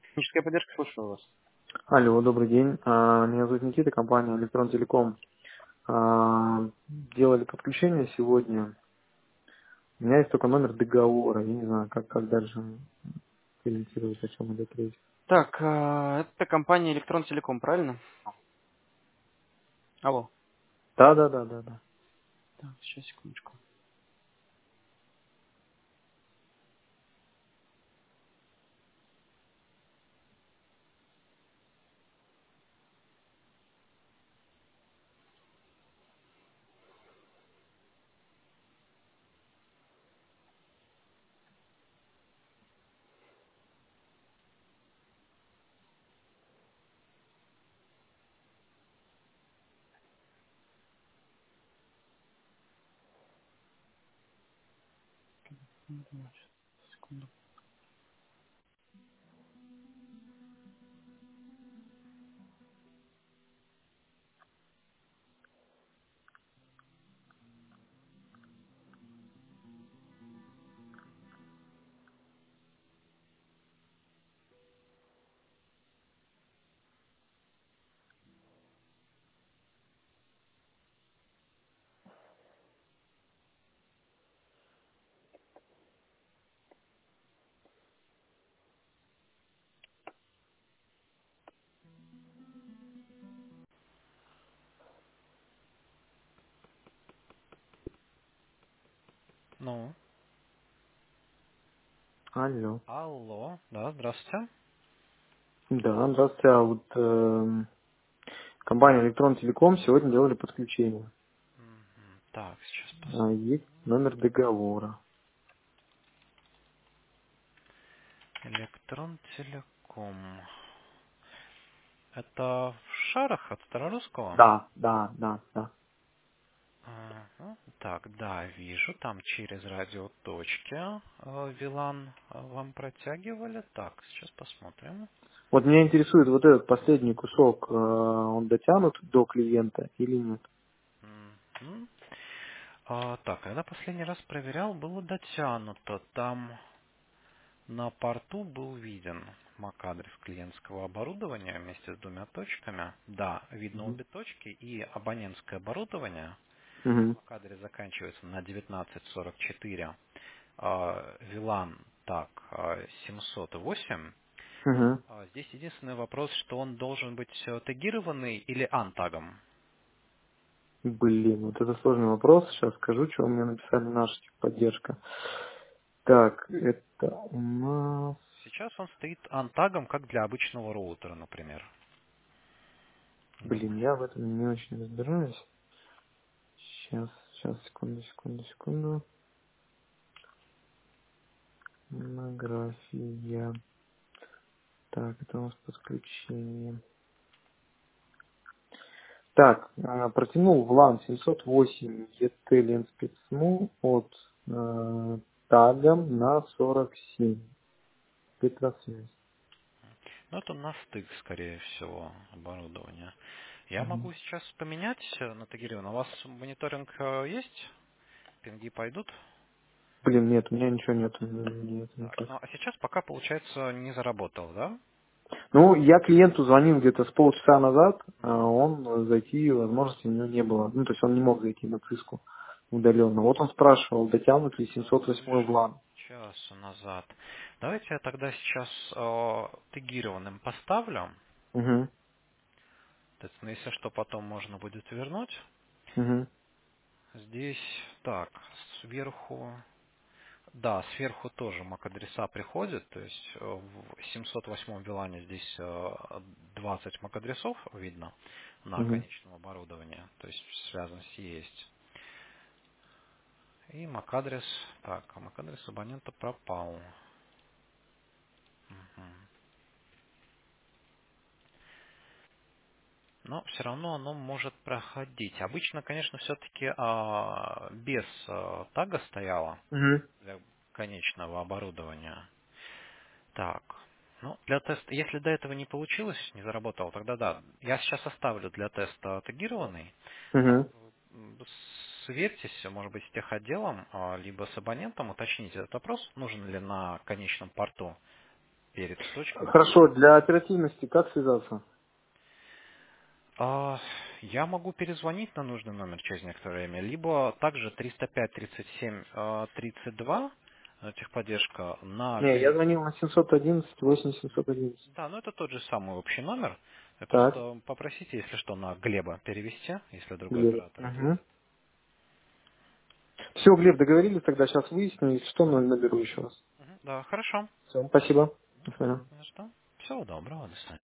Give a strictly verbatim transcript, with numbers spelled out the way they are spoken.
Техническая поддержка, слушаю вас. Алло, добрый день. А, Меня зовут Никита, компания Электрон Телеком. А, Делали подключение сегодня. У меня есть только номер договора. Я не знаю, как, как дальше ориентировать, о чем идет речь. Так, а, это компания Электрон Телеком, правильно? Алло. Да, да, да, да, да. Так, сейчас, секундочку. Секунду. Ну, Алло. алло, да, здравствуйте. Да, здравствуйте. А вот эм, компания Электрон Телеком сегодня делали подключение. Мгм. Так, сейчас А, посмотрим. Есть номер договора. Электрон Телеком. Это в Шарах от Старорусского? Да, да, да, да. Ага. Так, да, вижу, там через радиоточки э, Вилан э, вам протягивали. Так, сейчас посмотрим. Вот меня интересует вот этот последний кусок, э, он дотянут до клиента или нет? Мгм. А, так, когда последний раз проверял, было дотянуто. Там на порту был виден MAC-адрес клиентского оборудования вместе с двумя точками. Да, видно Угу. обе точки и абонентское оборудование. Угу. MAC-адрес заканчивается на девятнадцать сорок четыре. А, вилан, так, а, семьсот восемь. Угу. А, здесь единственный вопрос, что он должен быть э, тегированный или антагом. Блин, вот это сложный вопрос. Сейчас скажу, что мне написали наша техподдержка. Так, это у нас... Сейчас он стоит антагом, как для обычного роутера, например. Блин, я в этом не очень разбираюсь. Сейчас, сейчас, секунду, секунду, секунду. Монография. Так, это у нас подключение. Так, а, протянул в лан семьсот восемь и ти ленспецму от э, тагом на сорок семь. Петросвязь. Ну, это на стык, скорее всего, оборудования. Я Мгм. могу сейчас поменять э, на тагированное. У вас мониторинг э, есть? Пинги пойдут? Блин, нет, у меня ничего нет. Нет, Так, никак. ну а сейчас пока, получается, не заработал, да? Ну, я клиенту звонил где-то с полчаса назад, а Мгм. он зайти возможности у него не было. Ну, то есть он не мог зайти на циску удаленно. Вот он спрашивал, дотянут ли Это семьсот восемь в больше лан. часа назад. Давайте я тогда сейчас э, тегированным поставлю. Угу, Соответственно, если что, потом можно будет вернуть. угу, Здесь, так, сверху... Да, сверху тоже MAC-адреса приходят, то есть э, в семьсот восьмом вилане здесь э, двадцать MAC-адресов видно на угу. конечном оборудовании, то есть связанность есть. И MAC-адрес, так, а MAC-адрес абонента пропал. Мгм. Но все равно оно может проходить. Обычно, конечно, все-таки без э, тага стояло Угу, для конечного оборудования. Так, ну, для теста, если до этого не получилось, не заработал, тогда да. Я сейчас оставлю для теста тегированный. А, угу. м, Сверьтесь, может быть, с техотделом, а, либо с абонентом, уточните этот вопрос, нужен ли на конечном порту. перед точкой. Хорошо, для оперативности как связаться? А, я могу перезвонить на нужный номер через некоторое время, либо также триста пять тридцать семь а, тридцать два э, техподдержка на Не, я Глеб. звонил на семьсот одиннадцать восемь семьсот одиннадцать. Да, ну это тот же самый общий номер. Вы Так, просто попросите, если что, на Глеба перевести, если другой Глеб. оператор Угу. ответит. Все, Глеб, договорились, тогда сейчас выясню, если что, но наберу еще раз. Мгм. Да, хорошо. Все, спасибо. До свидания. Ну что, всего доброго, до свидания.